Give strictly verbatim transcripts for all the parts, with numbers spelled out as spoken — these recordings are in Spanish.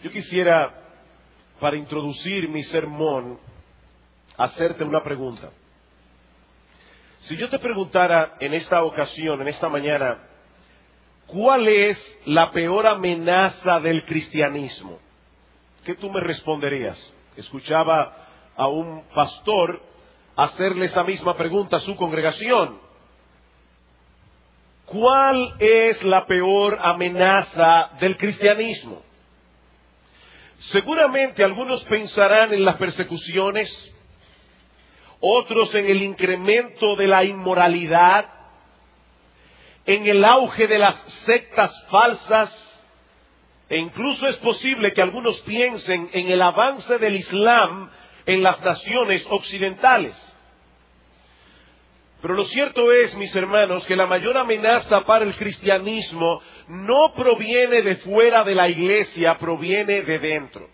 Yo quisiera, para introducir mi sermón, hacerte una pregunta. Si yo te preguntara en esta ocasión, en esta mañana, ¿cuál es la peor amenaza del cristianismo? ¿Qué tú me responderías? Escuchaba a un pastor hacerle esa misma pregunta a su congregación. ¿Cuál es la peor amenaza del cristianismo? Seguramente algunos pensarán en las persecuciones, otros en el incremento de la inmoralidad, en el auge de las sectas falsas, e incluso es posible que algunos piensen en el avance del Islam en las naciones occidentales. Pero lo cierto es, mis hermanos, que la mayor amenaza para el cristianismo no proviene de fuera de la iglesia, proviene de dentro.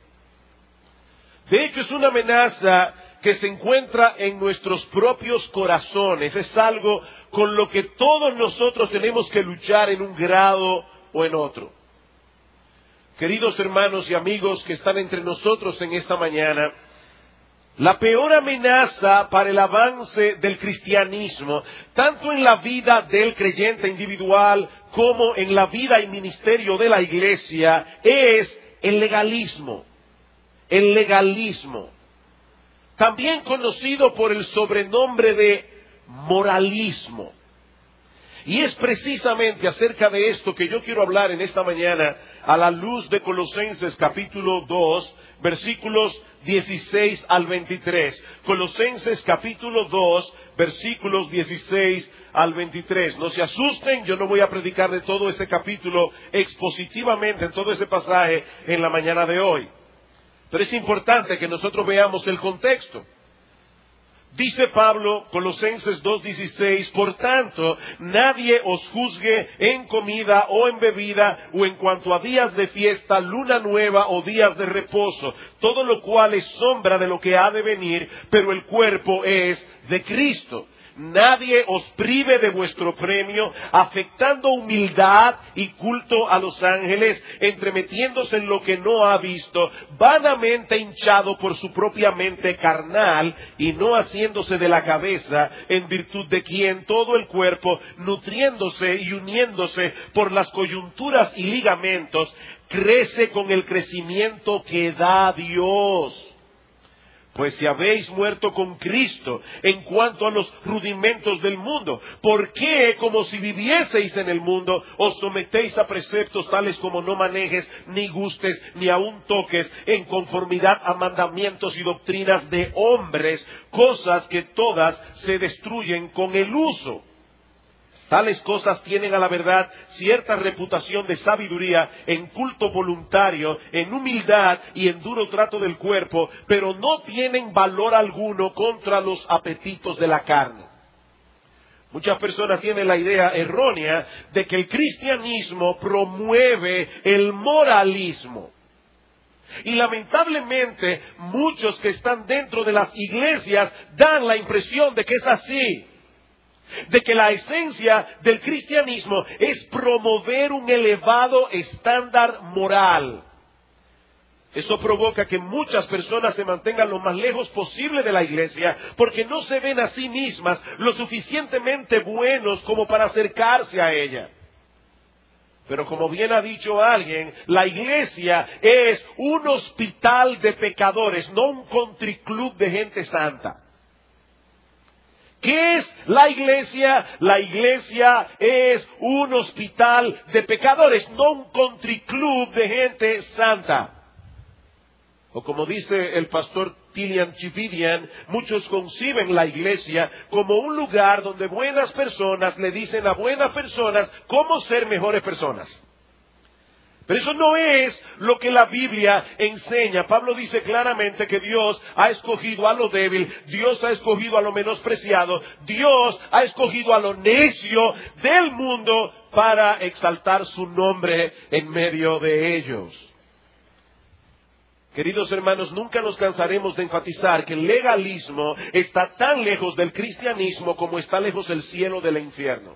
De hecho, es una amenaza que se encuentra en nuestros propios corazones. Es algo con lo que todos nosotros tenemos que luchar en un grado o en otro. Queridos hermanos y amigos que están entre nosotros en esta mañana, la peor amenaza para el avance del cristianismo, tanto en la vida del creyente individual como en la vida y ministerio de la iglesia, es el legalismo. El legalismo, también conocido por el sobrenombre de moralismo. Y es precisamente acerca de esto que yo quiero hablar en esta mañana a la luz de Colosenses capítulo dos, versículos dieciséis al veintitrés. Colosenses capítulo dos, versículos dieciséis al veintitrés. No se asusten, yo no voy a predicar de todo ese capítulo expositivamente, en todo ese pasaje en la mañana de hoy. Pero es importante que nosotros veamos el contexto. Dice Pablo, Colosenses dos dieciséis, por tanto, nadie os juzgue en comida o en bebida o en cuanto a días de fiesta, luna nueva o días de reposo, todo lo cual es sombra de lo que ha de venir, pero el cuerpo es de Cristo. Nadie os prive de vuestro premio, afectando humildad y culto a los ángeles, entremetiéndose en lo que no ha visto, vanamente hinchado por su propia mente carnal, y no haciéndose de la cabeza, en virtud de quien todo el cuerpo, nutriéndose y uniéndose por las coyunturas y ligamentos, crece con el crecimiento que da Dios. Pues si habéis muerto con Cristo en cuanto a los rudimentos del mundo, ¿por qué, como si vivieseis en el mundo, os sometéis a preceptos tales como no manejes, ni gustes, ni aun toques, en conformidad a mandamientos y doctrinas de hombres, cosas que todas se destruyen con el uso? Tales cosas tienen a la verdad cierta reputación de sabiduría en culto voluntario, en humildad y en duro trato del cuerpo, pero no tienen valor alguno contra los apetitos de la carne. Muchas personas tienen la idea errónea de que el cristianismo promueve el moralismo. Y lamentablemente muchos que están dentro de las iglesias dan la impresión de que es así. De que la esencia del cristianismo es promover un elevado estándar moral. Eso provoca que muchas personas se mantengan lo más lejos posible de la iglesia porque no se ven a sí mismas lo suficientemente buenos como para acercarse a ella. Pero como bien ha dicho alguien, la iglesia es un hospital de pecadores, no un country club de gente santa. ¿Qué es la iglesia? La iglesia es un hospital de pecadores, no un country club de gente santa. O como dice el pastor Tilian Chividian, muchos conciben la iglesia como un lugar donde buenas personas le dicen a buenas personas cómo ser mejores personas. Pero eso no es lo que la Biblia enseña. Pablo dice claramente que Dios ha escogido a lo débil, Dios ha escogido a lo menospreciado, Dios ha escogido a lo necio del mundo para exaltar su nombre en medio de ellos. Queridos hermanos, nunca nos cansaremos de enfatizar que el legalismo está tan lejos del cristianismo como está lejos el cielo del infierno.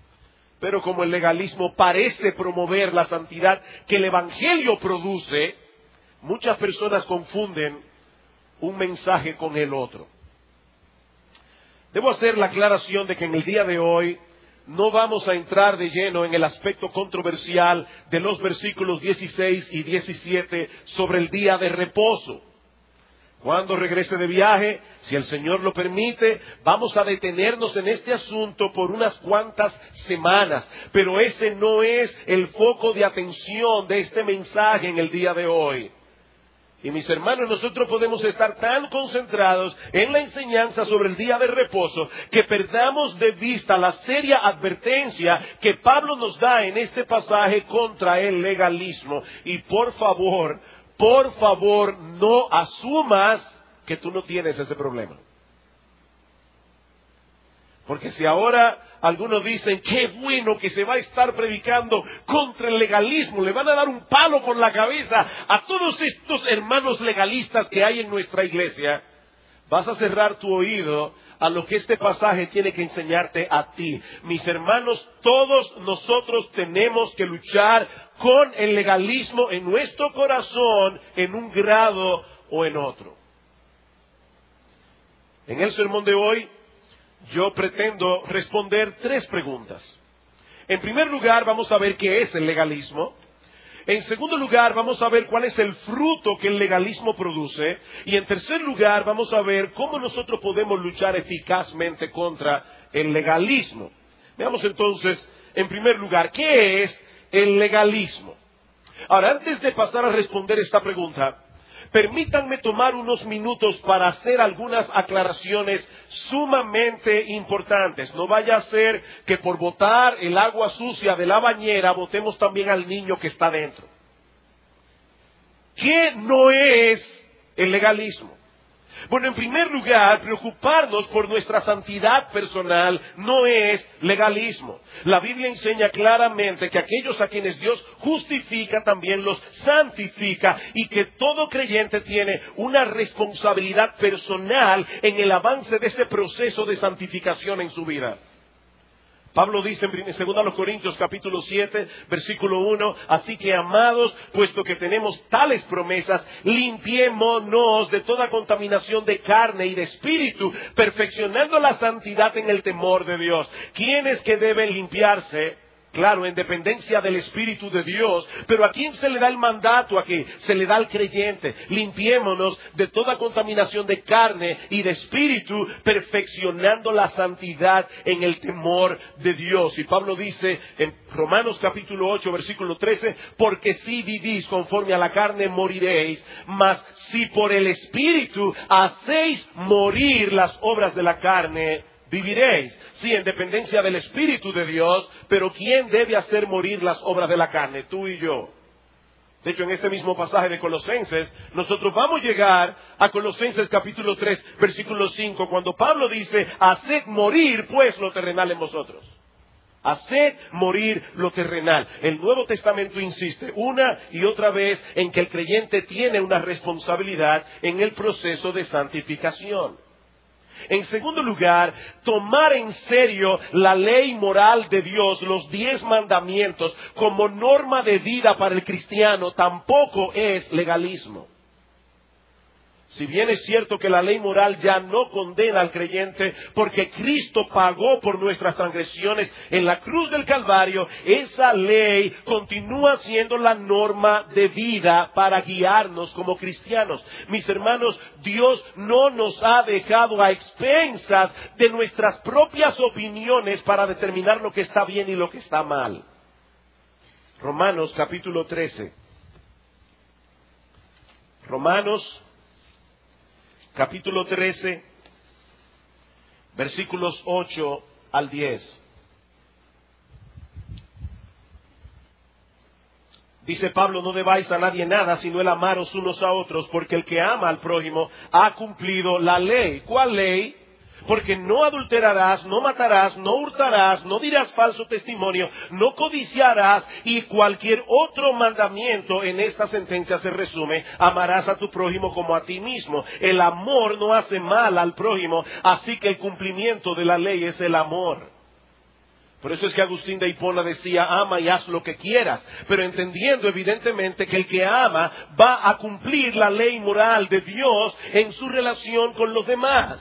Pero como el legalismo parece promover la santidad que el Evangelio produce, Muchas personas confunden un mensaje con el otro. Debo hacer la aclaración de que en el día de hoy no vamos a entrar de lleno en el aspecto controversial de los versículos dieciséis y diecisiete sobre el día de reposo. Cuando regrese de viaje, si el Señor lo permite, vamos a detenernos en este asunto por unas cuantas semanas. Pero ese no es el foco de atención de este mensaje en el día de hoy. Y mis hermanos, nosotros podemos estar tan concentrados en la enseñanza sobre el día de reposo que perdamos de vista la seria advertencia que Pablo nos da en este pasaje contra el legalismo. Y por favor, por favor, no asumas que tú no tienes ese problema. Porque si ahora algunos dicen, qué bueno que se va a estar predicando contra el legalismo, le van a dar un palo por la cabeza a todos estos hermanos legalistas que hay en nuestra iglesia, vas a cerrar tu oído a lo que este pasaje tiene que enseñarte a ti. Mis hermanos, todos nosotros tenemos que luchar con el legalismo en nuestro corazón en un grado o en otro. En el sermón de hoy, yo pretendo responder tres preguntas. En primer lugar, vamos a ver qué es el legalismo. En segundo lugar, vamos a ver cuál es el fruto que el legalismo produce. Y en tercer lugar, vamos a ver cómo nosotros podemos luchar eficazmente contra el legalismo. Veamos entonces, en primer lugar, ¿qué es el legalismo? Ahora, antes de pasar a responder esta pregunta, permítanme tomar unos minutos para hacer algunas aclaraciones sumamente importantes. No vaya a ser que por botar el agua sucia de la bañera botemos también al niño que está dentro. ¿Qué no es el legalismo? Bueno, en primer lugar, preocuparnos por nuestra santidad personal no es legalismo. La Biblia enseña claramente que aquellos a quienes Dios justifica también los santifica y que todo creyente tiene una responsabilidad personal en el avance de ese proceso de santificación en su vida. Pablo dice en dos Corintios capítulo siete, versículo uno, así que amados, puesto que tenemos tales promesas, limpiémonos de toda contaminación de carne y de espíritu, perfeccionando la santidad en el temor de Dios. ¿Quiénes que deben limpiarse? Claro, en dependencia del Espíritu de Dios. Pero ¿a quién se le da el mandato aquí? Se le da al creyente. Limpiémonos de toda contaminación de carne y de espíritu, perfeccionando la santidad en el temor de Dios. Y Pablo dice en Romanos capítulo ocho, versículo trece, porque si vivís conforme a la carne, moriréis. Mas si por el Espíritu hacéis morir las obras de la carne, viviréis. Sí, en dependencia del Espíritu de Dios, pero ¿quién debe hacer morir las obras de la carne? Tú y yo. De hecho, en este mismo pasaje de Colosenses, nosotros vamos a llegar a Colosenses capítulo tres, versículo cinco, cuando Pablo dice, haced morir pues lo terrenal en vosotros. Haced morir lo terrenal. El Nuevo Testamento insiste una y otra vez en que el creyente tiene una responsabilidad en el proceso de santificación. En segundo lugar, tomar en serio la ley moral de Dios, los diez mandamientos, como norma de vida para el cristiano, tampoco es legalismo. Si bien es cierto que la ley moral ya no condena al creyente porque Cristo pagó por nuestras transgresiones en la cruz del Calvario, esa ley continúa siendo la norma de vida para guiarnos como cristianos. Mis hermanos, Dios no nos ha dejado a expensas de nuestras propias opiniones para determinar lo que está bien y lo que está mal. Romanos capítulo trece. Romanos capítulo trece, versículos ocho al diez. Dice Pablo, no debáis a nadie nada, sino el amaros unos a otros, porque el que ama al prójimo ha cumplido la ley. ¿Cuál ley? Porque no adulterarás, no matarás, no hurtarás, no dirás falso testimonio, no codiciarás, y cualquier otro mandamiento en esta sentencia se resume: amarás a tu prójimo como a ti mismo. El amor no hace mal al prójimo, así que el cumplimiento de la ley es el amor. Por eso es que Agustín de Hipona decía, ama y haz lo que quieras, pero entendiendo evidentemente que el que ama va a cumplir la ley moral de Dios en su relación con los demás.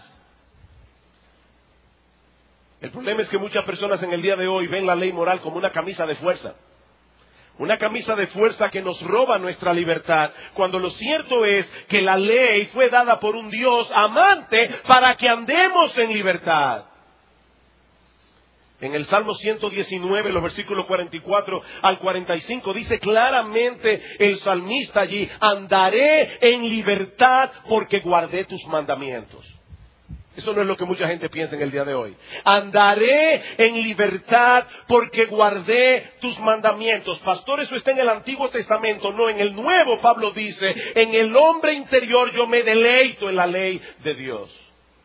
El problema es que muchas personas en el día de hoy ven la ley moral como una camisa de fuerza. Una camisa de fuerza que nos roba nuestra libertad, cuando lo cierto es que la ley fue dada por un Dios amante para que andemos en libertad. En el Salmo ciento diecinueve, los versículos cuarenta y cuatro al cuarenta y cinco, dice claramente el salmista allí, andaré en libertad porque guardé tus mandamientos. Eso no es lo que mucha gente piensa en el día de hoy. Andaré en libertad porque guardé tus mandamientos. Pastor, eso está en el Antiguo Testamento. No, en el Nuevo Pablo dice, en el hombre interior yo me deleito en la ley de Dios.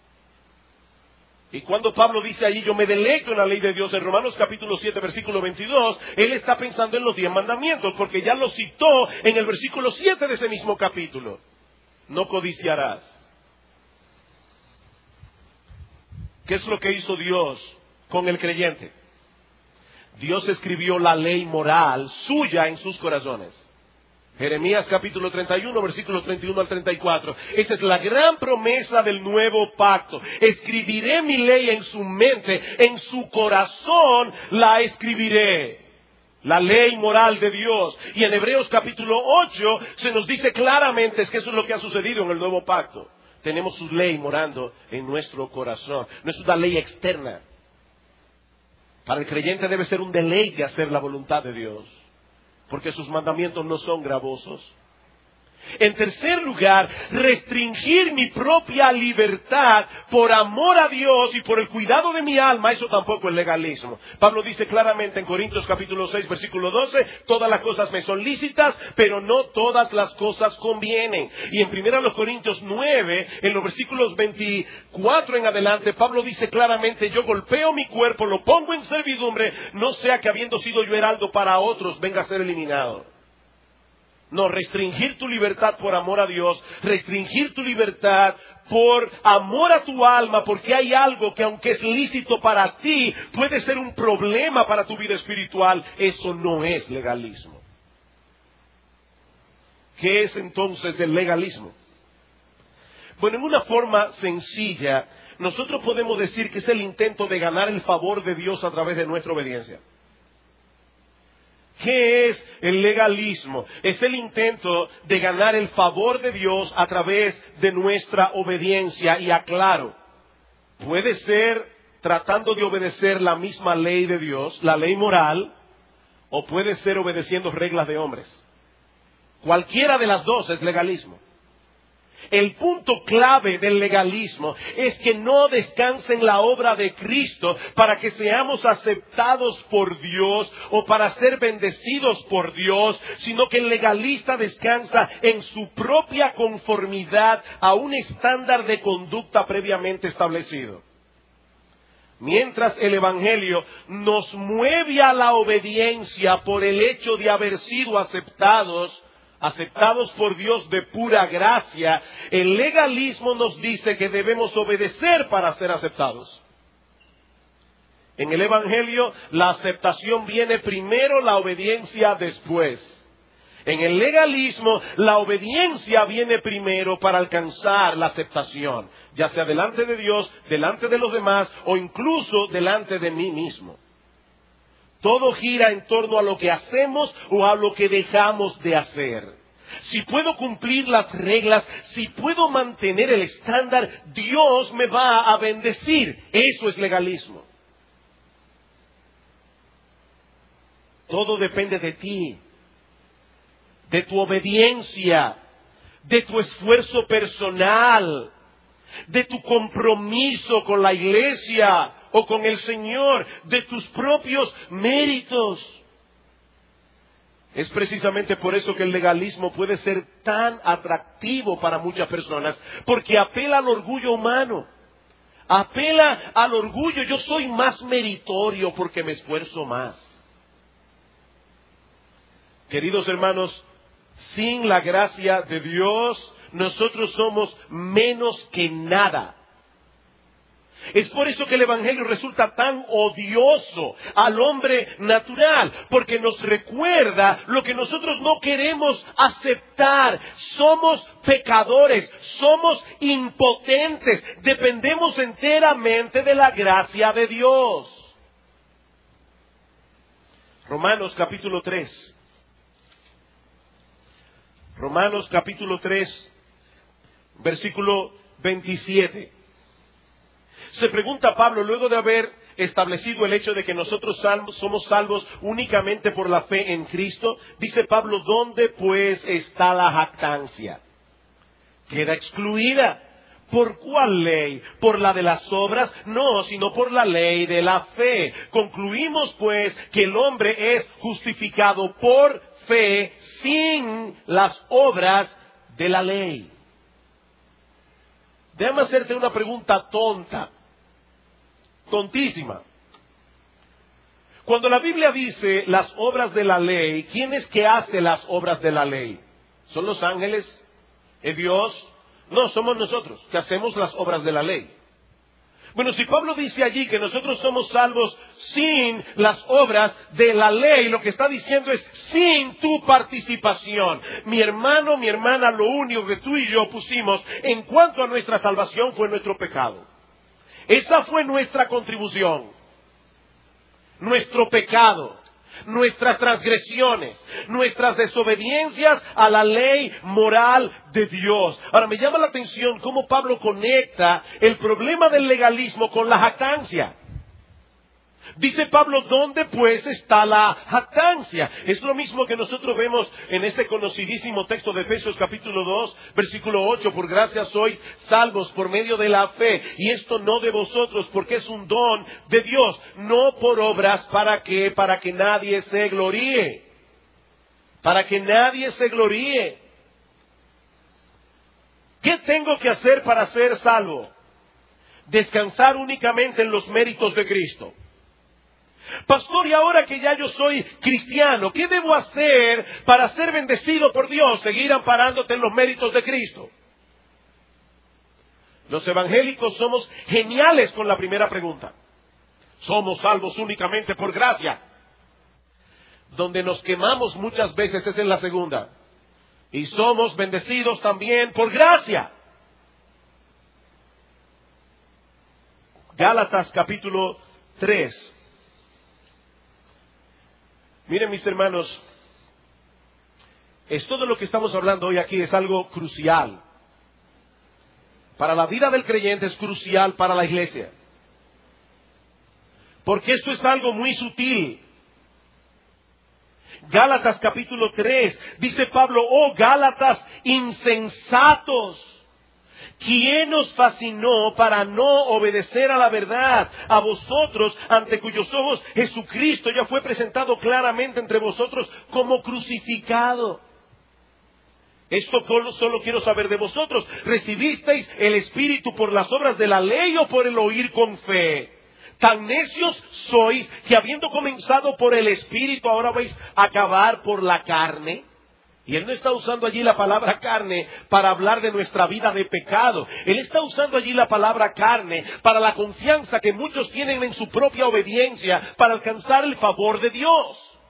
Y cuando Pablo dice allí, yo me deleito en la ley de Dios, en Romanos capítulo siete, versículo veintidós, él está pensando en los diez mandamientos, porque ya lo citó en el versículo siete de ese mismo capítulo. No codiciarás. ¿Qué es lo que hizo Dios con el creyente? Dios escribió la ley moral suya en sus corazones. Jeremías capítulo treinta y uno, versículos treinta y uno al treinta y cuatro. Esa es la gran promesa del nuevo pacto. Escribiré mi ley en su mente, en su corazón la escribiré. La ley moral de Dios. Y en Hebreos capítulo ocho se nos dice claramente es que eso es lo que ha sucedido en el nuevo pacto. Tenemos su ley morando en nuestro corazón. No es una ley externa. Para el creyente debe ser un deleite hacer la voluntad de Dios, porque sus mandamientos no son gravosos. En tercer lugar, restringir mi propia libertad por amor a Dios y por el cuidado de mi alma, eso tampoco es legalismo. Pablo dice claramente en Corintios capítulo seis, versículo doce, todas las cosas me son lícitas, pero no todas las cosas convienen. Y en primera los Corintios nueve, en los versículos veinticuatro en adelante, Pablo dice claramente, yo golpeo mi cuerpo, lo pongo en servidumbre, no sea que habiendo sido yo heraldo para otros, venga a ser eliminado. No, restringir tu libertad por amor a Dios, restringir tu libertad por amor a tu alma, porque hay algo que aunque es lícito para ti, puede ser un problema para tu vida espiritual. Eso no es legalismo. ¿Qué es entonces el legalismo? Bueno, en una forma sencilla, nosotros podemos decir que es el intento de ganar el favor de Dios a través de nuestra obediencia. ¿Qué es el legalismo? Es el intento de ganar el favor de Dios a través de nuestra obediencia. Y aclaro, puede ser tratando de obedecer la misma ley de Dios, la ley moral, o puede ser obedeciendo reglas de hombres. Cualquiera de las dos es legalismo. El punto clave del legalismo es que no descansa en la obra de Cristo para que seamos aceptados por Dios o para ser bendecidos por Dios, sino que el legalista descansa en su propia conformidad a un estándar de conducta previamente establecido. Mientras el Evangelio nos mueve a la obediencia por el hecho de haber sido aceptados, aceptados por Dios de pura gracia, el legalismo nos dice que debemos obedecer para ser aceptados. En el Evangelio, la aceptación viene primero, la obediencia después. En el legalismo, la obediencia viene primero para alcanzar la aceptación, ya sea delante de Dios, delante de los demás o incluso delante de mí mismo. Todo gira en torno a lo que hacemos o a lo que dejamos de hacer. Si puedo cumplir las reglas, si puedo mantener el estándar, Dios me va a bendecir. Eso es legalismo. Todo depende de ti, de tu obediencia, de tu esfuerzo personal, de tu compromiso con la iglesia o con el Señor, de tus propios méritos. Es precisamente por eso que el legalismo puede ser tan atractivo para muchas personas, porque apela al orgullo humano, apela al orgullo, yo soy más meritorio porque me esfuerzo más. Queridos hermanos, sin la gracia de Dios, nosotros somos menos que nada. Es por eso que el Evangelio resulta tan odioso al hombre natural, porque nos recuerda lo que nosotros no queremos aceptar. Somos pecadores, somos impotentes, dependemos enteramente de la gracia de Dios. Romanos capítulo tres. Romanos capítulo tres, versículo veintisiete. Se pregunta Pablo, luego de haber establecido el hecho de que nosotros salvos, somos salvos únicamente por la fe en Cristo, dice Pablo, ¿dónde pues está la jactancia? Queda excluida. ¿Por cuál ley? ¿Por la de las obras? No, sino por la ley de la fe. Concluimos pues que el hombre es justificado por fe sin las obras de la ley. Déjame hacerte una pregunta tonta. Tontísima. Cuando la Biblia dice las obras de la ley, ¿quién es que hace las obras de la ley? ¿Son los ángeles? ¿Es Dios? No, somos nosotros que hacemos las obras de la ley. Bueno, si Pablo dice allí que nosotros somos salvos sin las obras de la ley, lo que está diciendo es sin tu participación. Mi hermano, mi hermana, lo único que tú y yo pusimos en cuanto a nuestra salvación fue nuestro pecado. Esa fue nuestra contribución, nuestro pecado, nuestras transgresiones, nuestras desobediencias a la ley moral de Dios. Ahora me llama la atención cómo Pablo conecta el problema del legalismo con la jactancia. Dice Pablo, ¿dónde pues está la jactancia? Es lo mismo que nosotros vemos en ese conocidísimo texto de Efesios capítulo dos, versículo ocho. Por gracia sois salvos por medio de la fe. Y esto no de vosotros, porque es un don de Dios. No por obras, ¿para qué? Para que nadie se gloríe. Para que nadie se gloríe. ¿Qué tengo que hacer para ser salvo? Descansar únicamente en los méritos de Cristo. Pastor, y ahora que ya yo soy cristiano, ¿qué debo hacer para ser bendecido por Dios? Seguir amparándote en los méritos de Cristo. Los evangélicos somos geniales con la primera pregunta. Somos salvos únicamente por gracia. Donde nos quemamos muchas veces es en la segunda. Y somos bendecidos también por gracia. Gálatas capítulo tres. Miren, mis hermanos, es todo lo que estamos hablando hoy aquí es algo crucial. Para la vida del creyente es crucial para la iglesia. Porque esto es algo muy sutil. Gálatas capítulo tres, dice Pablo, oh Gálatas insensatos. ¿Quién os fascinó para no obedecer a la verdad? A vosotros, ante cuyos ojos Jesucristo ya fue presentado claramente entre vosotros como crucificado. Esto solo quiero saber de vosotros. ¿Recibisteis el Espíritu por las obras de la ley o por el oír con fe? Tan necios sois que habiendo comenzado por el Espíritu ahora vais a acabar por la carne. Y él no está usando allí la palabra carne para hablar de nuestra vida de pecado. Él está usando allí la palabra carne para la confianza que muchos tienen en su propia obediencia para alcanzar el favor de Dios.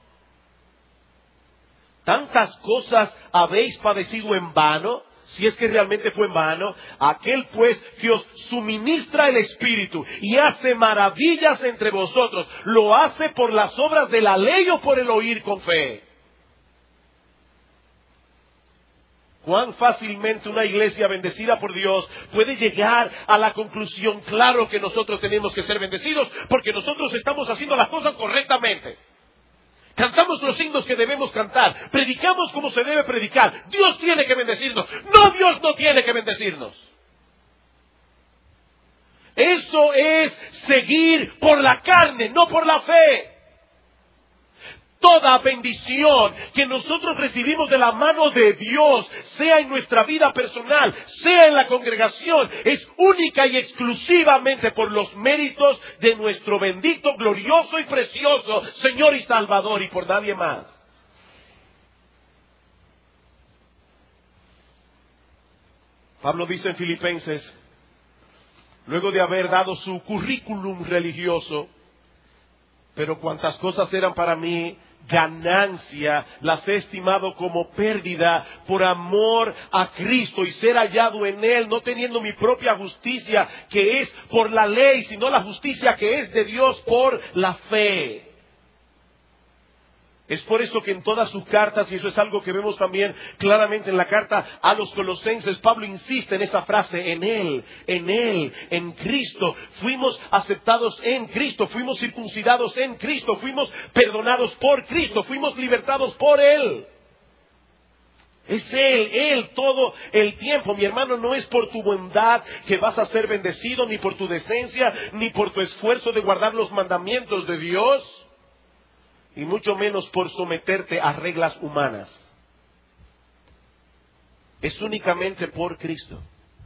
¿Tantas cosas habéis padecido en vano? Si es que realmente fue en vano. Aquel pues que os suministra el Espíritu y hace maravillas entre vosotros, ¿lo hace por las obras de la ley o por el oír con fe? Cuán fácilmente una iglesia bendecida por Dios puede llegar a la conclusión, claro que nosotros tenemos que ser bendecidos porque nosotros estamos haciendo las cosas correctamente. Cantamos los himnos que debemos cantar, predicamos como se debe predicar. Dios tiene que bendecirnos. No, Dios no tiene que bendecirnos. Eso es seguir por la carne, no por la fe. Toda bendición que nosotros recibimos de la mano de Dios, sea en nuestra vida personal, sea en la congregación, es única y exclusivamente por los méritos de nuestro bendito, glorioso y precioso Señor y Salvador, y por nadie más. Pablo dice en Filipenses, luego de haber dado su currículum religioso, pero cuantas cosas eran para mí ganancia, las he estimado como pérdida por amor a Cristo y ser hallado en Él, no teniendo mi propia justicia que es por la ley, sino la justicia que es de Dios por la fe. Es por eso que en todas sus cartas, y eso es algo que vemos también claramente en la carta a los Colosenses, Pablo insiste en esa frase, en Él, en Él, en Cristo. Fuimos aceptados en Cristo, fuimos circuncidados en Cristo, fuimos perdonados por Cristo, fuimos libertados por Él. Es Él, Él todo el tiempo. Mi hermano, no es por tu bondad que vas a ser bendecido, ni por tu decencia, ni por tu esfuerzo de guardar los mandamientos de Dios. Y mucho menos por someterte a reglas humanas. Es únicamente por Cristo.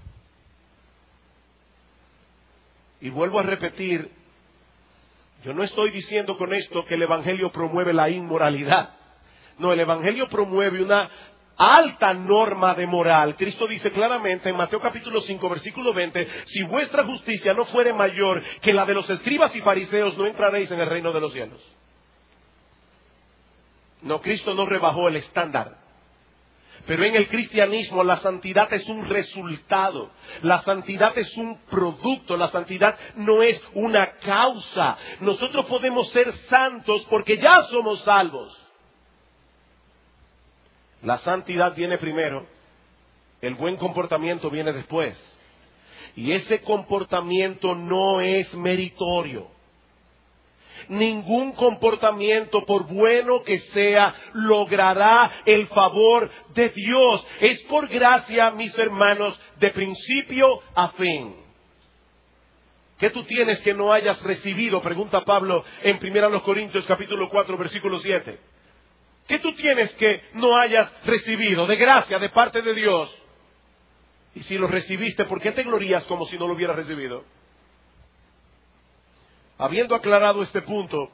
Y vuelvo a repetir, yo no estoy diciendo con esto que el Evangelio promueve la inmoralidad. No, el Evangelio promueve una alta norma de moral. Cristo dice claramente en Mateo capítulo cinco, versículo veinte, si vuestra justicia no fuere mayor que la de los escribas y fariseos, no entraréis en el reino de los cielos. No, Cristo no rebajó el estándar. Pero en el cristianismo la santidad es un resultado. La santidad es un producto. La santidad no es una causa. Nosotros podemos ser santos porque ya somos salvos. La santidad viene primero. El buen comportamiento viene después. Y ese comportamiento no es meritorio. Ningún comportamiento, por bueno que sea, logrará el favor de Dios. Es por gracia, mis hermanos, de principio a fin. ¿Qué tú tienes que no hayas recibido? Pregunta Pablo en primera Corintios capítulo cuatro, versículo siete. ¿Qué tú tienes que no hayas recibido de gracia de parte de Dios? Y si lo recibiste, ¿por qué te glorías como si no lo hubieras recibido? Habiendo aclarado este punto,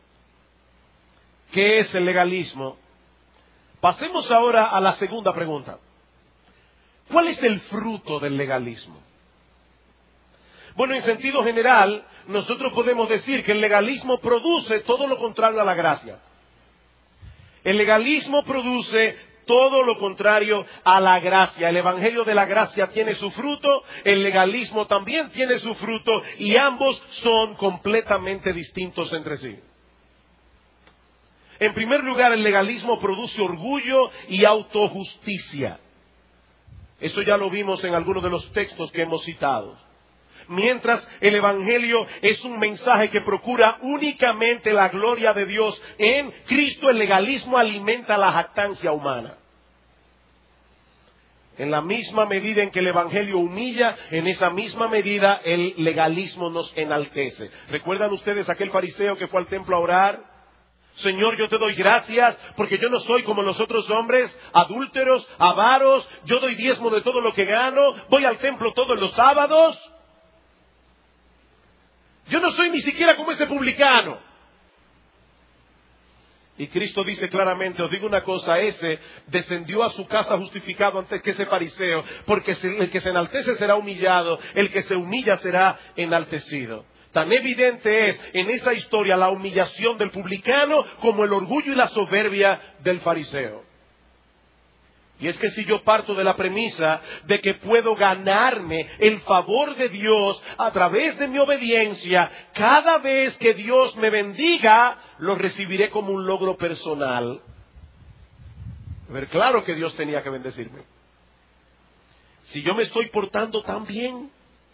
¿qué es el legalismo? Pasemos ahora a la segunda pregunta. ¿Cuál es el fruto del legalismo? Bueno, en sentido general, nosotros podemos decir que el legalismo produce todo lo contrario a la gracia. El legalismo produce todo lo contrario a la gracia. El evangelio de la gracia tiene su fruto, el legalismo también tiene su fruto, y ambos son completamente distintos entre sí. En primer lugar, el legalismo produce orgullo y autojusticia. Eso ya lo vimos en algunos de los textos que hemos citado. Mientras el evangelio es un mensaje que procura únicamente la gloria de Dios en Cristo, el legalismo alimenta la jactancia humana. En la misma medida en que el evangelio humilla, en esa misma medida el legalismo nos enaltece. ¿Recuerdan ustedes aquel fariseo que fue al templo a orar? Señor, yo te doy gracias porque yo no soy como los otros hombres, adúlteros, avaros, yo doy diezmo de todo lo que gano, voy al templo todos los sábados. Yo no soy ni siquiera como ese publicano. Y Cristo dice claramente, os digo una cosa, ese descendió a su casa justificado antes que ese fariseo, porque el que se enaltece será humillado, el que se humilla será enaltecido. Tan evidente es en esa historia la humillación del publicano como el orgullo y la soberbia del fariseo. Y es que si yo parto de la premisa de que puedo ganarme el favor de Dios a través de mi obediencia, cada vez que Dios me bendiga, lo recibiré como un logro personal. A ver, claro que Dios tenía que bendecirme. Si yo me estoy portando tan bien,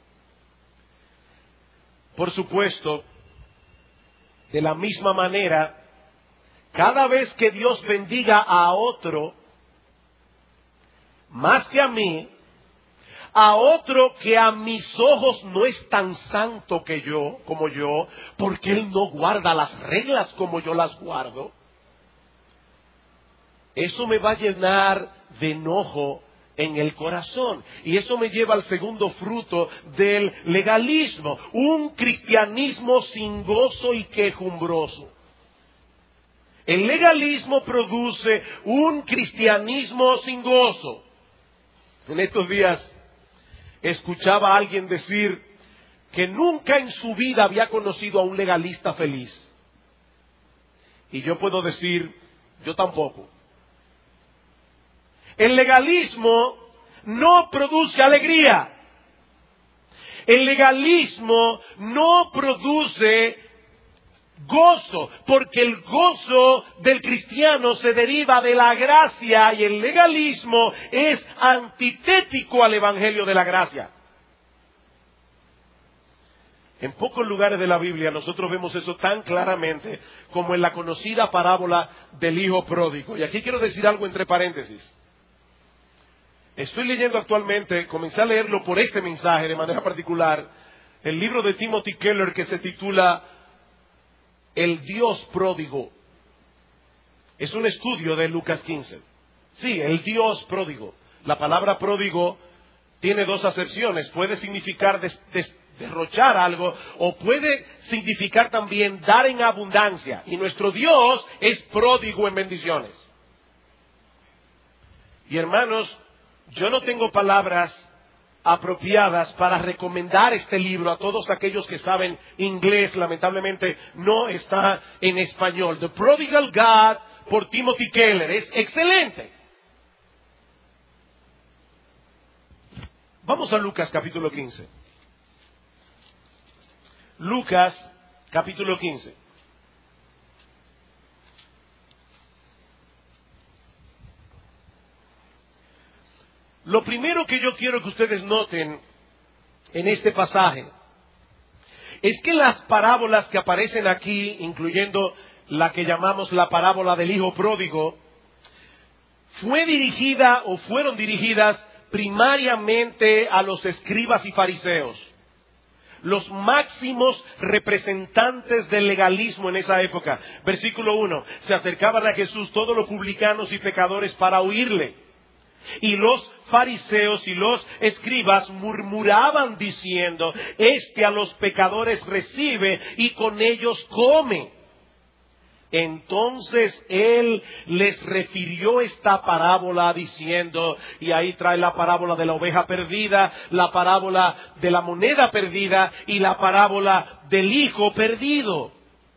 por supuesto, de la misma manera, cada vez que Dios bendiga a otro, más que a mí, a otro que a mis ojos no es tan santo que yo, como yo, porque él no guarda las reglas como yo las guardo, eso me va a llenar de enojo en el corazón. Y eso me lleva al segundo fruto del legalismo, un cristianismo sin gozo y quejumbroso. El legalismo produce un cristianismo sin gozo. En estos días escuchaba a alguien decir que nunca en su vida había conocido a un legalista feliz. Y yo puedo decir, yo tampoco. El legalismo no produce alegría. El legalismo no produce gozo, porque el gozo del cristiano se deriva de la gracia y el legalismo es antitético al evangelio de la gracia. En pocos lugares de la Biblia nosotros vemos eso tan claramente como en la conocida parábola del hijo pródigo. Y aquí quiero decir algo entre paréntesis. Estoy leyendo actualmente, comencé a leerlo por este mensaje de manera particular, el libro de Timothy Keller que se titula El Dios pródigo. Es un estudio de Lucas quince. Sí, el Dios pródigo. La palabra pródigo tiene dos acepciones. Puede significar des, des, derrochar algo o puede significar también dar en abundancia. Y nuestro Dios es pródigo en bendiciones. Y hermanos, yo no tengo palabras apropiadas para recomendar este libro a todos aquellos que saben inglés. Lamentablemente no está en español. The Prodigal God por Timothy Keller. Es excelente. Vamos a Lucas capítulo quince. Lucas capítulo quince. Lo primero que yo quiero que ustedes noten en este pasaje es que las parábolas que aparecen aquí, incluyendo la que llamamos la parábola del hijo pródigo, fue dirigida o fueron dirigidas primariamente a los escribas y fariseos, los máximos representantes del legalismo en esa época. Versículo uno, se acercaban a Jesús todos los publicanos y pecadores para oírle. Y los fariseos y los escribas murmuraban diciendo, este a los pecadores recibe y con ellos come. Entonces él les refirió esta parábola diciendo, y ahí trae la parábola de la oveja perdida, la parábola de la moneda perdida y la parábola del hijo perdido.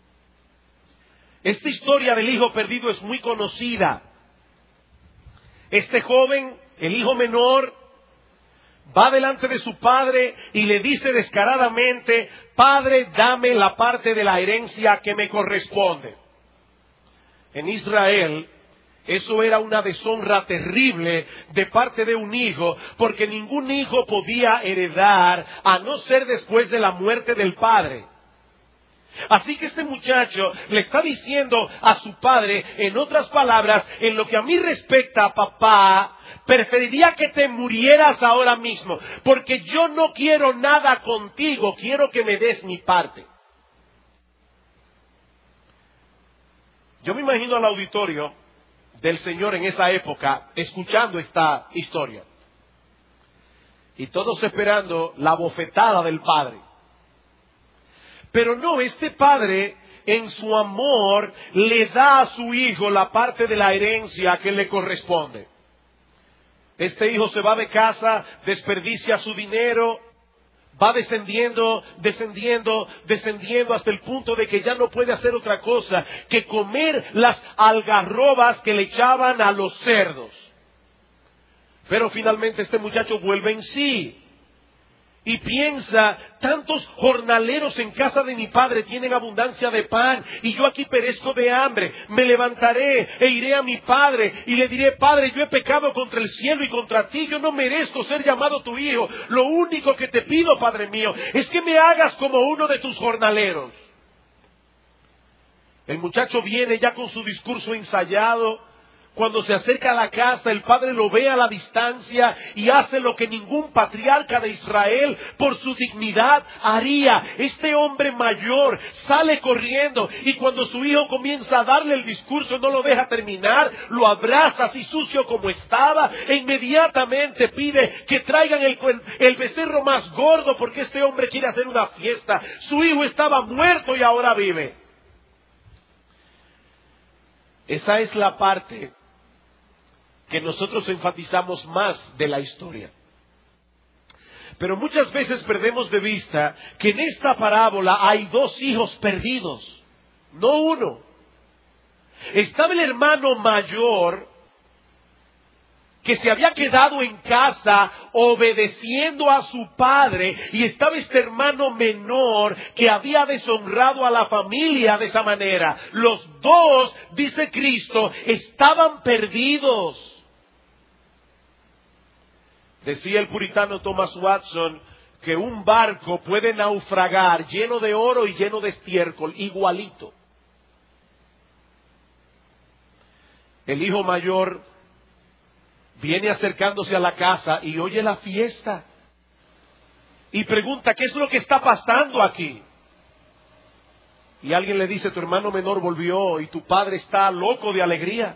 Esta historia del hijo perdido es muy conocida. Este joven, el hijo menor, va delante de su padre y le dice descaradamente, Padre, dame la parte de la herencia que me corresponde. En Israel, eso era una deshonra terrible de parte de un hijo, porque ningún hijo podía heredar a no ser después de la muerte del padre. Así que este muchacho le está diciendo a su padre, en otras palabras, en lo que a mí respecta, papá, preferiría que te murieras ahora mismo, porque yo no quiero nada contigo, quiero que me des mi parte. Yo me imagino al auditorio del Señor en esa época escuchando esta historia y todos esperando la bofetada del padre. Pero no, este padre en su amor le da a su hijo la parte de la herencia que le corresponde. Este hijo se va de casa, desperdicia su dinero, va descendiendo, descendiendo, descendiendo hasta el punto de que ya no puede hacer otra cosa que comer las algarrobas que le echaban a los cerdos. Pero finalmente este muchacho vuelve en sí. Y piensa, tantos jornaleros en casa de mi padre tienen abundancia de pan y yo aquí perezco de hambre. Me levantaré e iré a mi padre y le diré, Padre, yo he pecado contra el cielo y contra ti, yo no merezco ser llamado tu hijo. Lo único que te pido, Padre mío, es que me hagas como uno de tus jornaleros. El muchacho viene ya con su discurso ensayado. Cuando se acerca a la casa, el padre lo ve a la distancia y hace lo que ningún patriarca de Israel por su dignidad haría. Este hombre mayor sale corriendo y cuando su hijo comienza a darle el discurso no lo deja terminar, lo abraza así sucio como estaba e inmediatamente pide que traigan el, el becerro más gordo porque este hombre quiere hacer una fiesta. Su hijo estaba muerto y ahora vive. Esa es la parte que nosotros enfatizamos más de la historia. Pero muchas veces perdemos de vista que en esta parábola hay dos hijos perdidos, no uno. Estaba el hermano mayor que se había quedado en casa obedeciendo a su padre, y estaba este hermano menor que había deshonrado a la familia de esa manera. Los dos, dice Cristo, estaban perdidos. Decía el puritano Thomas Watson que un barco puede naufragar lleno de oro y lleno de estiércol, igualito. El hijo mayor viene acercándose a la casa y oye la fiesta. Y pregunta, ¿qué es lo que está pasando aquí? Y alguien le dice, tu hermano menor volvió y tu padre está loco de alegría.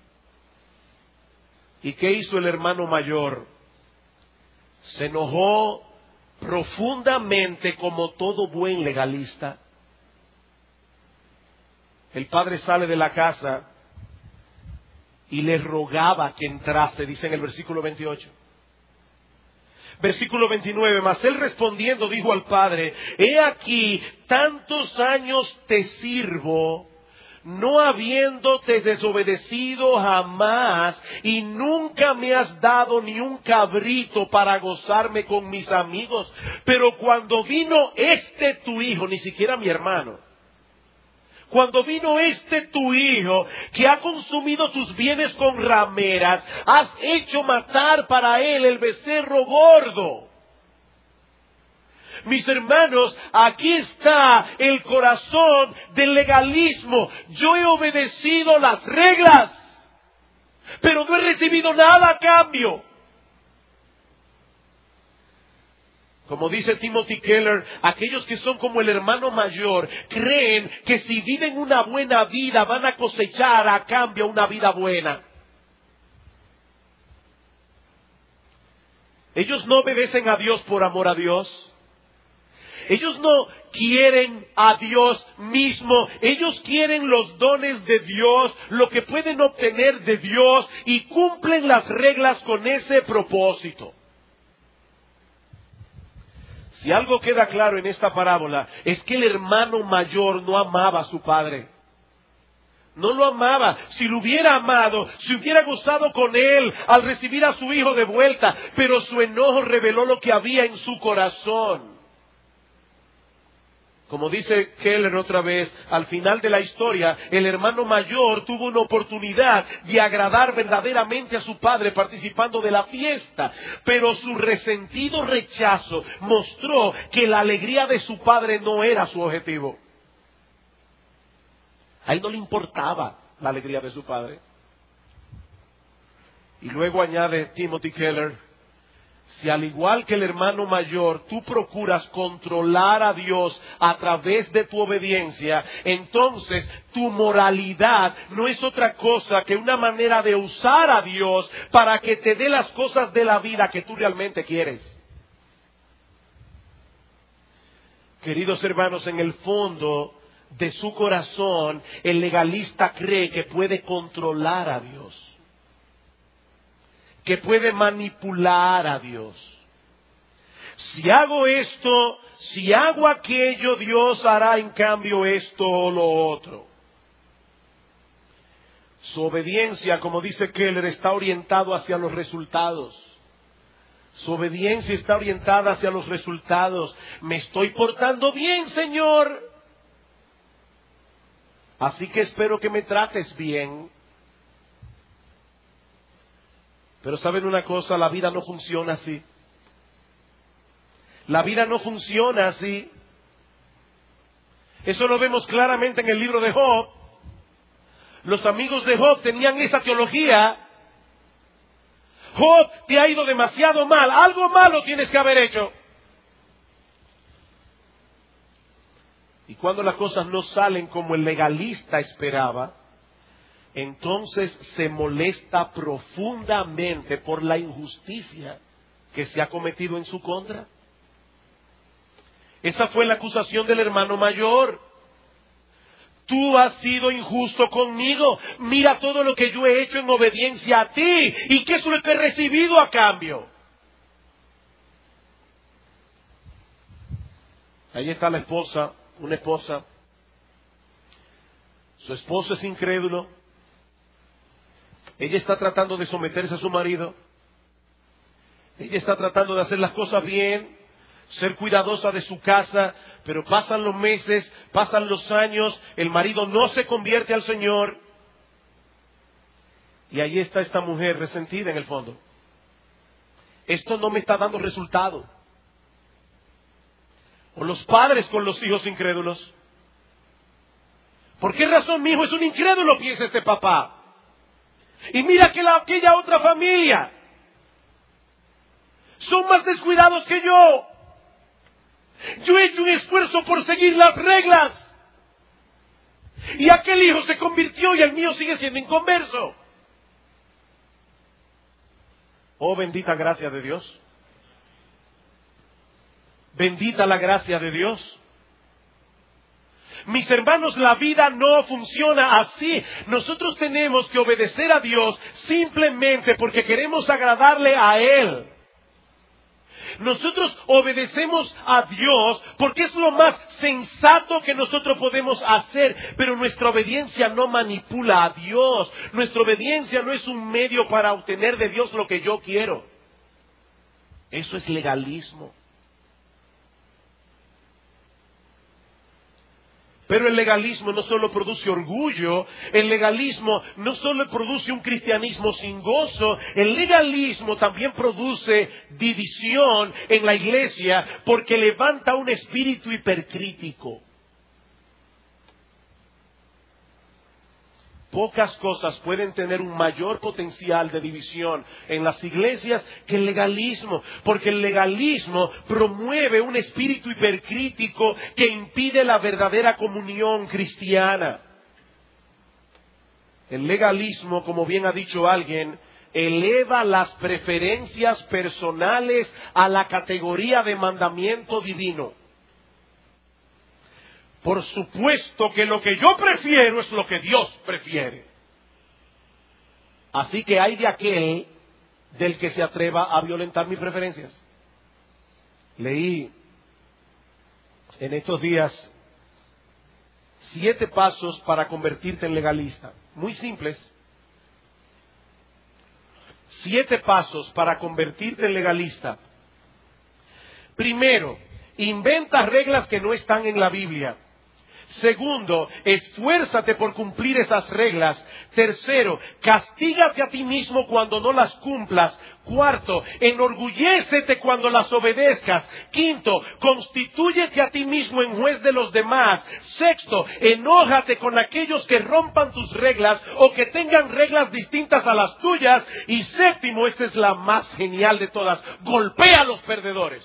¿Y qué hizo el hermano mayor? Se enojó profundamente como todo buen legalista. El padre sale de la casa y le rogaba que entrase, dice en el versículo veintiocho. Versículo veintinueve, mas él respondiendo dijo al padre, he aquí, tantos años te sirvo, no habiéndote desobedecido jamás, y nunca me has dado ni un cabrito para gozarme con mis amigos. Pero cuando vino este tu hijo, ni siquiera mi hermano, cuando vino este tu hijo, que ha consumido tus bienes con rameras, has hecho matar para él el becerro gordo. Mis hermanos, aquí está el corazón del legalismo. Yo he obedecido las reglas, pero no he recibido nada a cambio. Como dice Timothy Keller, aquellos que son como el hermano mayor creen que si viven una buena vida van a cosechar a cambio una vida buena. Ellos no obedecen a Dios por amor a Dios. Ellos no quieren a Dios mismo. Ellos quieren los dones de Dios, lo que pueden obtener de Dios, y cumplen las reglas con ese propósito. Si algo queda claro en esta parábola, es que el hermano mayor no amaba a su padre. No lo amaba. Si lo hubiera amado, se hubiera gozado con él al recibir a su hijo de vuelta. Pero su enojo reveló lo que había en su corazón. Como dice Keller otra vez, al final de la historia, el hermano mayor tuvo una oportunidad de agradar verdaderamente a su padre participando de la fiesta. Pero su resentido rechazo mostró que la alegría de su padre no era su objetivo. A él no le importaba la alegría de su padre. Y luego añade Timothy Keller, si al igual que el hermano mayor tú procuras controlar a Dios a través de tu obediencia, entonces tu moralidad no es otra cosa que una manera de usar a Dios para que te dé las cosas de la vida que tú realmente quieres. Queridos hermanos, en el fondo de su corazón, el legalista cree que puede controlar a Dios, que puede manipular a Dios. Si hago esto, si hago aquello, Dios hará en cambio esto o lo otro. Su obediencia, como dice Keller, está orientado hacia los resultados. Su obediencia está orientada hacia los resultados. Me estoy portando bien, Señor, así que espero que me trates bien. Pero ¿saben una cosa? La vida no funciona así. La vida no funciona así. Eso lo vemos claramente en el libro de Job. Los amigos de Job tenían esa teología. Job, te ha ido demasiado mal. Algo malo tienes que haber hecho. Y cuando las cosas no salen como el legalista esperaba, entonces se molesta profundamente por la injusticia que se ha cometido en su contra. Esa fue la acusación del hermano mayor. Tú has sido injusto conmigo. Mira todo lo que yo he hecho en obediencia a ti. ¿Y qué es lo que he recibido a cambio? Ahí está la esposa, una esposa. Su esposo es incrédulo. Ella está tratando de someterse a su marido. Ella está tratando de hacer las cosas bien, ser cuidadosa de su casa, pero pasan los meses, pasan los años, el marido no se convierte al Señor. Y ahí está esta mujer resentida en el fondo. Esto no me está dando resultado. O los padres con los hijos incrédulos. ¿Por qué razón mi hijo es un incrédulo? Piensa este papá. Y mira que la, aquella otra familia son más descuidados que yo. Yo he hecho un esfuerzo por seguir las reglas. Y aquel hijo se convirtió y el mío sigue siendo inconverso. Oh, bendita gracia de Dios. Bendita la gracia de Dios. Mis hermanos, la vida no funciona así. Nosotros tenemos que obedecer a Dios simplemente porque queremos agradarle a Él. Nosotros obedecemos a Dios porque es lo más sensato que nosotros podemos hacer, pero nuestra obediencia no manipula a Dios. Nuestra obediencia no es un medio para obtener de Dios lo que yo quiero. Eso es legalismo. Pero el legalismo no solo produce orgullo, el legalismo no solo produce un cristianismo sin gozo, el legalismo también produce división en la iglesia porque levanta un espíritu hipercrítico. Pocas cosas pueden tener un mayor potencial de división en las iglesias que el legalismo, porque el legalismo promueve un espíritu hipercrítico que impide la verdadera comunión cristiana. El legalismo, como bien ha dicho alguien, eleva las preferencias personales a la categoría de mandamiento divino. Por supuesto que lo que yo prefiero es lo que Dios prefiere. Así que hay de aquel del que se atreva a violentar mis preferencias. Leí en estos días siete pasos para convertirte en legalista. Muy simples. Siete pasos para convertirte en legalista. Primero, inventa reglas que no están en la Biblia. Segundo, esfuérzate por cumplir esas reglas. Tercero, castígate a ti mismo cuando no las cumplas. Cuarto, enorgullécete cuando las obedezcas. Quinto, constitúyete a ti mismo en juez de los demás. Sexto, enójate con aquellos que rompan tus reglas o que tengan reglas distintas a las tuyas. Y séptimo, esta es la más genial de todas, golpea a los perdedores.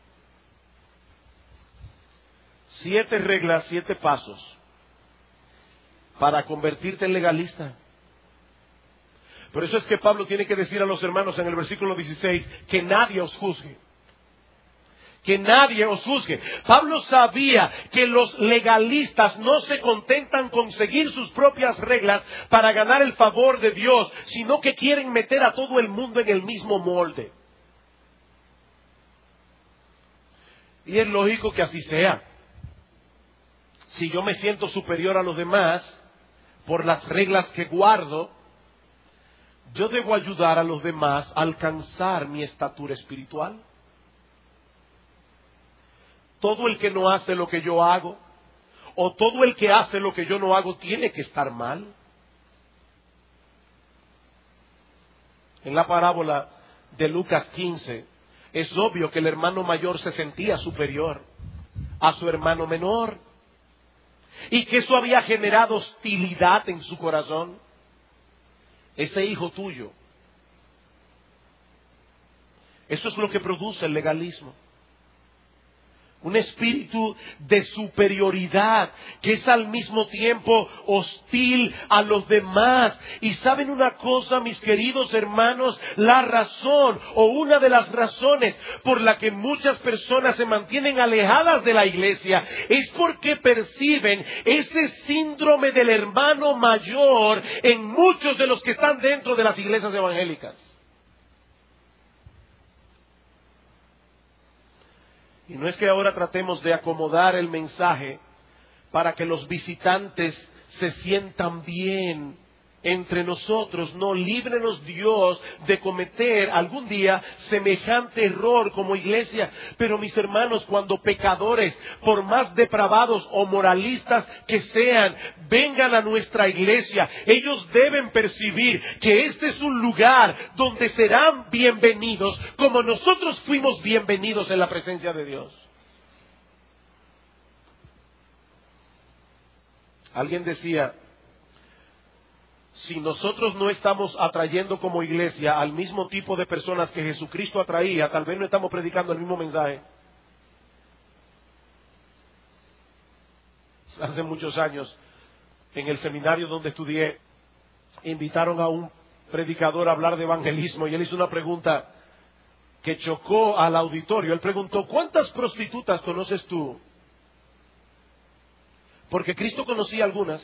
Siete reglas, siete pasos para convertirte en legalista. Por eso es que Pablo tiene que decir a los hermanos en el versículo dieciséis que nadie os juzgue. Que nadie os juzgue. Pablo sabía que los legalistas no se contentan con seguir sus propias reglas para ganar el favor de Dios, sino que quieren meter a todo el mundo en el mismo molde. Y es lógico que así sea. Si yo me siento superior a los demás por las reglas que guardo, yo debo ayudar a los demás a alcanzar mi estatura espiritual. Todo el que no hace lo que yo hago, o todo el que hace lo que yo no hago, tiene que estar mal. En la parábola de Lucas quince, es obvio que el hermano mayor se sentía superior a su hermano menor. Y que eso había generado hostilidad en su corazón. Ese hijo tuyo. Eso es lo que produce el legalismo. Un espíritu de superioridad que es al mismo tiempo hostil a los demás. Y saben una cosa, mis queridos hermanos, la razón o una de las razones por la que muchas personas se mantienen alejadas de la iglesia es porque perciben ese síndrome del hermano mayor en muchos de los que están dentro de las iglesias evangélicas. Y no es que ahora tratemos de acomodar el mensaje para que los visitantes se sientan bien entre nosotros. No, líbrenos Dios de cometer algún día semejante error como iglesia. Pero mis hermanos, cuando pecadores, por más depravados o moralistas que sean, vengan a nuestra iglesia, ellos deben percibir que este es un lugar donde serán bienvenidos como nosotros fuimos bienvenidos en la presencia de Dios. Alguien decía, si nosotros no estamos atrayendo como iglesia al mismo tipo de personas que Jesucristo atraía, tal vez no estamos predicando el mismo mensaje. Hace muchos años, en el seminario donde estudié, invitaron a un predicador a hablar de evangelismo y él hizo una pregunta que chocó al auditorio. Él preguntó, ¿cuántas prostitutas conoces tú? Porque Cristo conocía algunas.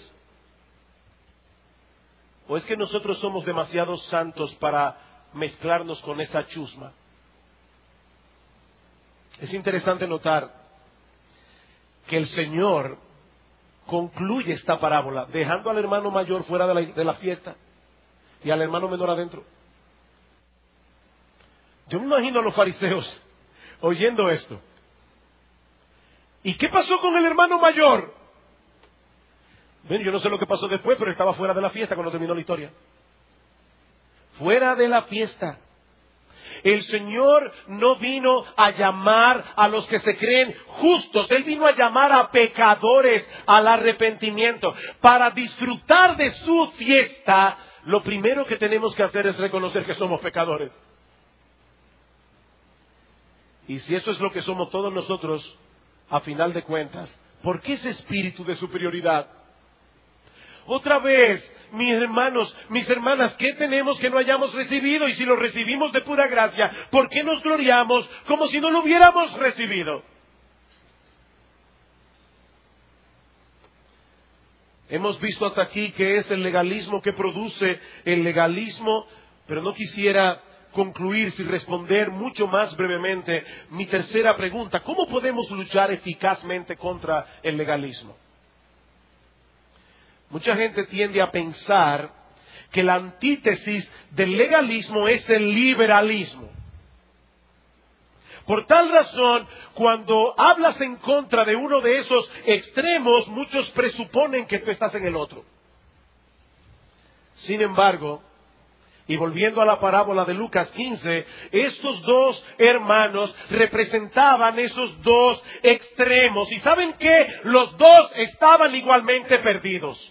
¿O es que nosotros somos demasiado santos para mezclarnos con esa chusma? Es interesante notar que el Señor concluye esta parábola dejando al hermano mayor fuera de la, de la fiesta y al hermano menor adentro. Yo me imagino a los fariseos oyendo esto. ¿Y qué pasó con el hermano mayor? Bueno, yo no sé lo que pasó después, pero estaba fuera de la fiesta cuando terminó la historia. Fuera de la fiesta. El Señor no vino a llamar a los que se creen justos. Él vino a llamar a pecadores al arrepentimiento. Para disfrutar de su fiesta, lo primero que tenemos que hacer es reconocer que somos pecadores. Y si eso es lo que somos todos nosotros, a final de cuentas, ¿por qué ese espíritu de superioridad? Otra vez, mis hermanos, mis hermanas, ¿qué tenemos que no hayamos recibido? Y si lo recibimos de pura gracia, ¿por qué nos gloriamos como si no lo hubiéramos recibido? Hemos visto hasta aquí que es el legalismo que produce el legalismo, pero no quisiera concluir sin responder mucho más brevemente mi tercera pregunta. ¿Cómo podemos luchar eficazmente contra el legalismo? Mucha gente tiende a pensar que la antítesis del legalismo es el liberalismo. Por tal razón, cuando hablas en contra de uno de esos extremos, muchos presuponen que tú estás en el otro. Sin embargo, y volviendo a la parábola de Lucas quince, estos dos hermanos representaban esos dos extremos. ¿Y saben qué? Los dos estaban igualmente perdidos.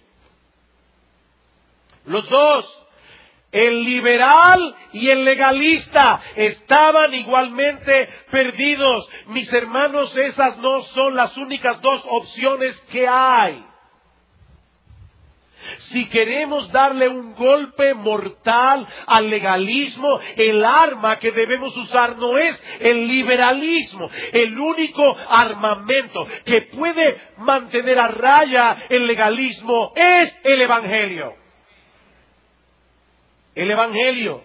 Los dos, el liberal y el legalista, estaban igualmente perdidos. Mis hermanos, esas no son las únicas dos opciones que hay. Si queremos darle un golpe mortal al legalismo, el arma que debemos usar no es el liberalismo. El único armamento que puede mantener a raya el legalismo es el Evangelio. El Evangelio.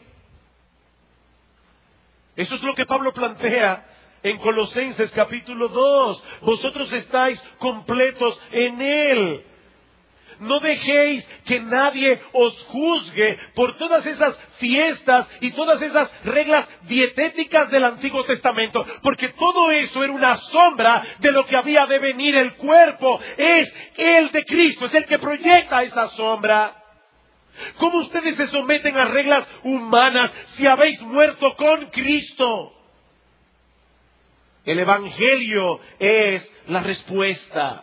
Eso es lo que Pablo plantea en Colosenses capítulo dos. Vosotros estáis completos en Él. No dejéis que nadie os juzgue por todas esas fiestas y todas esas reglas dietéticas del Antiguo Testamento, porque todo eso era una sombra de lo que había de venir. El cuerpo es el de Cristo, es el que proyecta esa sombra. ¿Cómo ustedes se someten a reglas humanas si habéis muerto con Cristo? El Evangelio es la respuesta.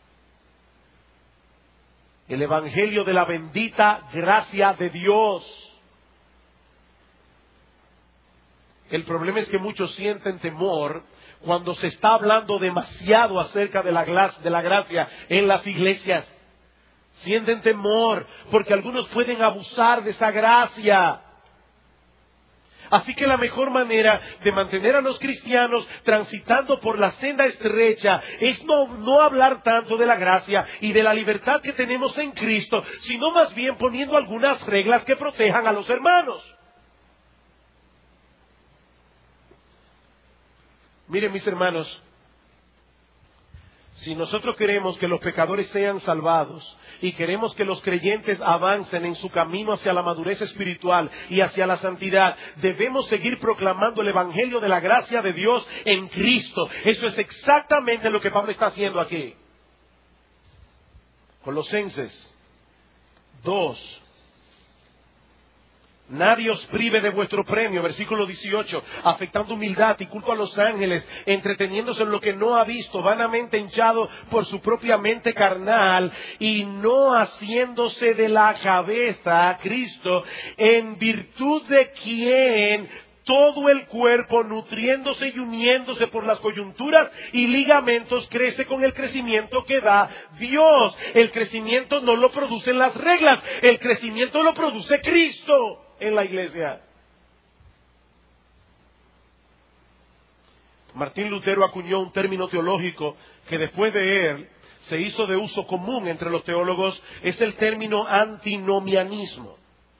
El Evangelio de la bendita gracia de Dios. El problema es que muchos sienten temor cuando se está hablando demasiado acerca de la, de la gracia en las iglesias. Sienten temor porque algunos pueden abusar de esa gracia. Así que la mejor manera de mantener a los cristianos transitando por la senda estrecha es no, no hablar tanto de la gracia y de la libertad que tenemos en Cristo, sino más bien poniendo algunas reglas que protejan a los hermanos. Miren, mis hermanos, Si nosotros queremos que los pecadores sean salvados y queremos que los creyentes avancen en su camino hacia la madurez espiritual y hacia la santidad, debemos seguir proclamando el evangelio de la gracia de Dios en Cristo. Eso es exactamente lo que Pablo está haciendo aquí. Colosenses dos. Nadie os prive de vuestro premio, versículo dieciocho, afectando humildad y culto a los ángeles, entreteniéndose en lo que no ha visto, vanamente hinchado por su propia mente carnal, y no haciéndose de la cabeza, Cristo, en virtud de quien todo el cuerpo, nutriéndose y uniéndose por las coyunturas y ligamentos, crece con el crecimiento que da Dios. El crecimiento no lo producen las reglas, el crecimiento lo produce Cristo en la iglesia. Martín Lutero acuñó un término teológico que después de él se hizo de uso común entre los teólogos. Es el término antinomianismo.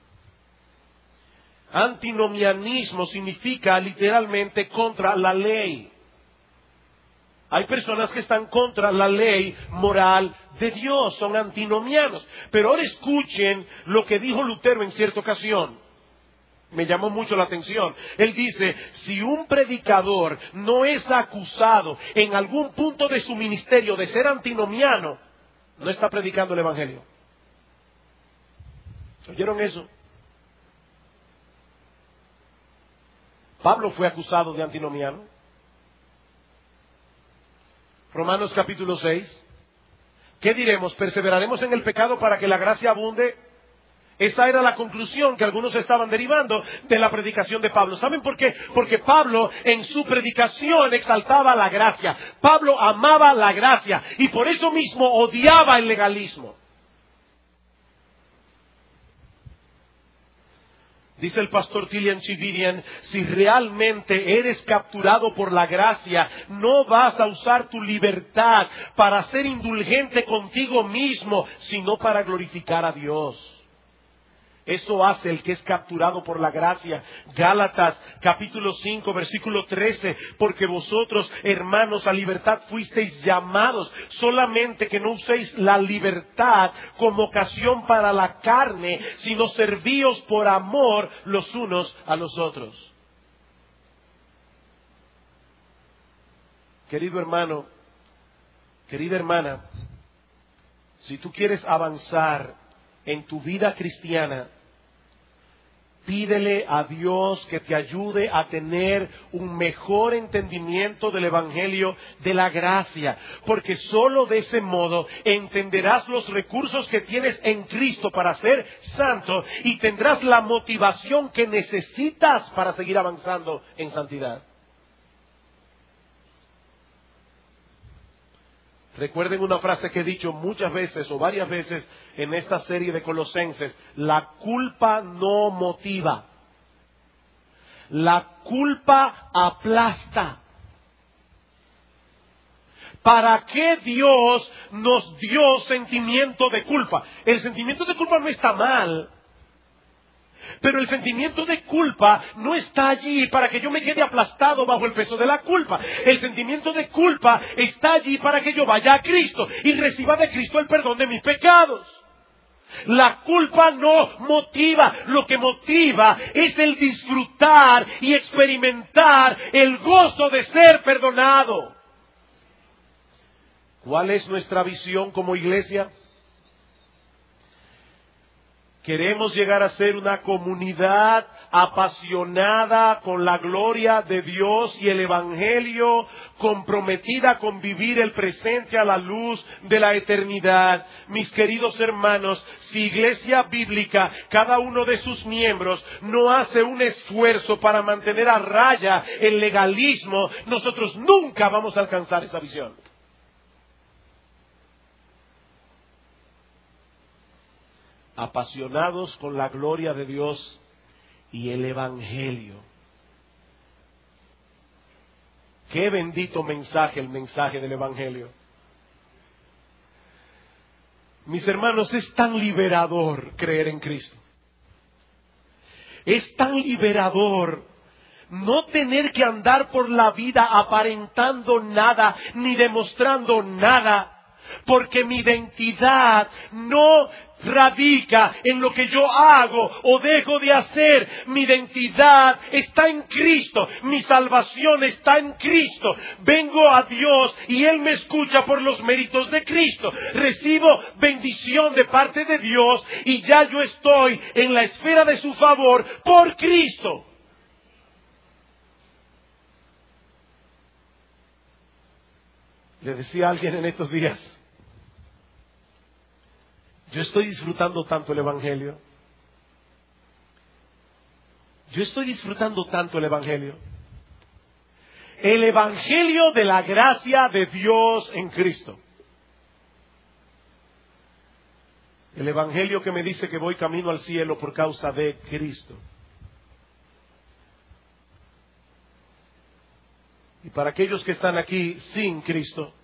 Antinomianismo significa literalmente contra la ley. Hay personas que están contra la ley moral de Dios, son antinomianos. Pero ahora escuchen lo que dijo Lutero en cierta ocasión. Me llamó mucho la atención. Él dice, si un predicador no es acusado en algún punto de su ministerio de ser antinomiano, no está predicando el evangelio. ¿Oyeron eso? Pablo fue acusado de antinomiano. Romanos capítulo seis. ¿Qué diremos? ¿Perseveraremos en el pecado para que la gracia abunde? Esa era la conclusión que algunos estaban derivando de la predicación de Pablo. ¿Saben por qué? Porque Pablo en su predicación exaltaba la gracia. Pablo amaba la gracia y por eso mismo odiaba el legalismo. Dice el pastor Tillian Chivirian, si realmente eres capturado por la gracia, no vas a usar tu libertad para ser indulgente contigo mismo, sino para glorificar a Dios. Eso hace el que es capturado por la gracia. Gálatas capítulo cinco versículo trece, porque vosotros, hermanos, a libertad fuisteis llamados, solamente que no uséis la libertad como ocasión para la carne, sino servíos por amor los unos a los otros. Querido hermano, querida hermana, si tú quieres avanzar en tu vida cristiana, pídele a Dios que te ayude a tener un mejor entendimiento del evangelio de la gracia, porque sólo de ese modo entenderás los recursos que tienes en Cristo para ser santo y tendrás la motivación que necesitas para seguir avanzando en santidad. Recuerden una frase que he dicho muchas veces o varias veces en esta serie de Colosenses: la culpa no motiva, la culpa aplasta. ¿Para qué Dios nos dio sentimiento de culpa? El sentimiento de culpa no está mal, pero el sentimiento de culpa no está allí para que yo me quede aplastado bajo el peso de la culpa. El sentimiento de culpa está allí para que yo vaya a Cristo y reciba de Cristo el perdón de mis pecados. La culpa no motiva, lo que motiva es el disfrutar y experimentar el gozo de ser perdonado. ¿Cuál es nuestra visión como iglesia? Queremos llegar a ser una comunidad apasionada con la gloria de Dios y el Evangelio, comprometida con vivir el presente a la luz de la eternidad. Mis queridos hermanos, si Iglesia Bíblica, cada uno de sus miembros, no hace un esfuerzo para mantener a raya el legalismo, nosotros nunca vamos a alcanzar esa visión. Apasionados con la gloria de Dios y el Evangelio. Qué bendito mensaje, el mensaje del Evangelio. Mis hermanos, es tan liberador creer en Cristo. Es tan liberador no tener que andar por la vida aparentando nada, ni demostrando nada. Porque mi identidad no radica en lo que yo hago o dejo de hacer. Mi identidad está en Cristo. Mi salvación está en Cristo. Vengo a Dios y Él me escucha por los méritos de Cristo. Recibo bendición de parte de Dios y ya yo estoy en la esfera de su favor por Cristo. Le decía a alguien en estos días, yo estoy disfrutando tanto el Evangelio. Yo estoy disfrutando tanto el Evangelio. El Evangelio de la gracia de Dios en Cristo. El Evangelio que me dice que voy camino al cielo por causa de Cristo. Y para aquellos que están aquí sin Cristo,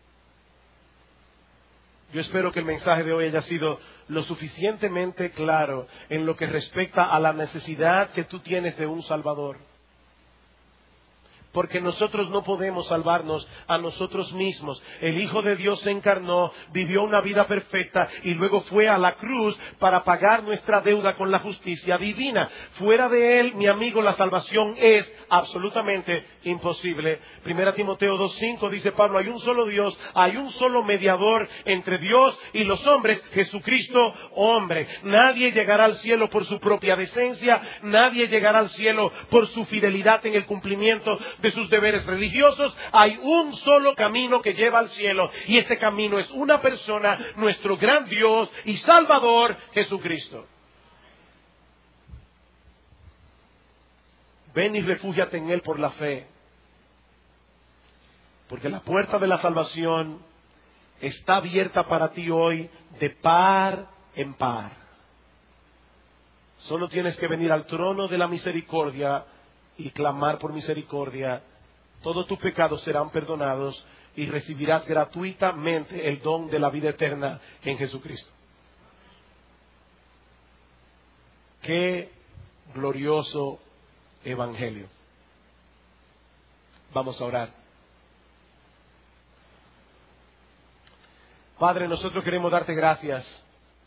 yo espero que el mensaje de hoy haya sido lo suficientemente claro en lo que respecta a la necesidad que tú tienes de un Salvador. Porque nosotros no podemos salvarnos a nosotros mismos. El Hijo de Dios se encarnó, vivió una vida perfecta y luego fue a la cruz para pagar nuestra deuda con la justicia divina. Fuera de Él, mi amigo, la salvación es absolutamente imposible. Primera Timoteo dos cinco dice Pablo, hay un solo Dios, hay un solo mediador entre Dios y los hombres, Jesucristo hombre. Nadie llegará al cielo por su propia decencia, nadie llegará al cielo por su fidelidad en el cumplimiento de sus deberes religiosos. Hay un solo camino que lleva al cielo y ese camino es una persona, nuestro gran Dios y Salvador, Jesucristo. Ven y refúgiate en Él por la fe, porque la puerta de la salvación está abierta para ti hoy de par en par. Solo tienes que venir al trono de la misericordia y clamar por misericordia. Todos tus pecados serán perdonados y recibirás gratuitamente el don de la vida eterna en Jesucristo. Qué glorioso Evangelio. Vamos a orar. Padre, nosotros queremos darte gracias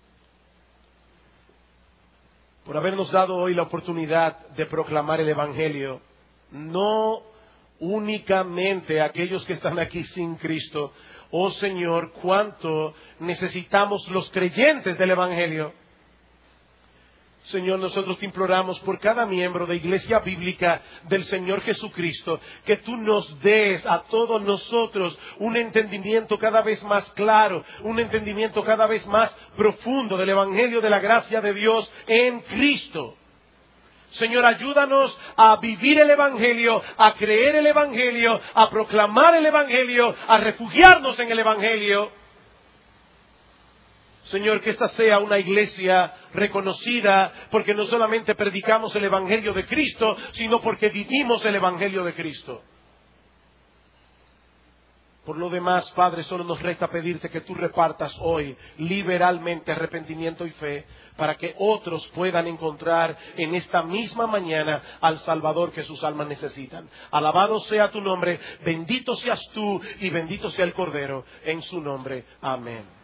por habernos dado hoy la oportunidad de proclamar el Evangelio, no únicamente a aquellos que están aquí sin Cristo. Oh Señor, cuánto necesitamos los creyentes del Evangelio. Señor, nosotros te imploramos por cada miembro de Iglesia Bíblica del Señor Jesucristo, que tú nos des a todos nosotros un entendimiento cada vez más claro, un entendimiento cada vez más profundo del Evangelio de la gracia de Dios en Cristo. Señor, ayúdanos a vivir el Evangelio, a creer el Evangelio, a proclamar el Evangelio, a refugiarnos en el Evangelio. Señor, que esta sea una iglesia reconocida porque no solamente predicamos el Evangelio de Cristo, sino porque vivimos el Evangelio de Cristo. Por lo demás, Padre, solo nos resta pedirte que tú repartas hoy liberalmente arrepentimiento y fe para que otros puedan encontrar en esta misma mañana al Salvador que sus almas necesitan. Alabado sea tu nombre, bendito seas tú y bendito sea el Cordero. En su nombre, amén.